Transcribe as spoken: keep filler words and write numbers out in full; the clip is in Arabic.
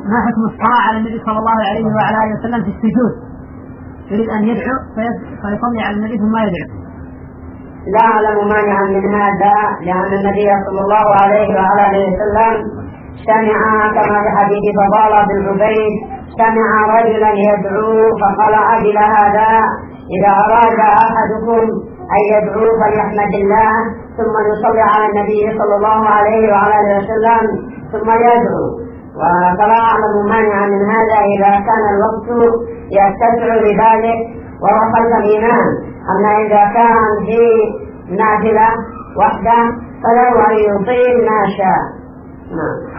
ما حكم الصلاة على النبي صلى الله عليه وعلى آله وسلم في السجود؟ يريد أن يدعو فيصلي على النبي ثم يدعو. لا أعلم مانعا من هذا، لأن النبي صلى الله عليه وعلى آله وسلم سمع كما في حديث فضالة بن عبيد سمع رجلا يدعو فقال أجل هذا إذا أراد أحدكم أن يدعو فليحمد الله ثم يصلي على النبي صلى الله عليه وعلى آله وسلم ثم يدعو. وفلا أعلم مانعا من هذا إذا كان الوقت يتسع لذلك وهو خلف الإمام. أما إذا كان في نافلة وحده فله أن يطيل ما شاء. نعم.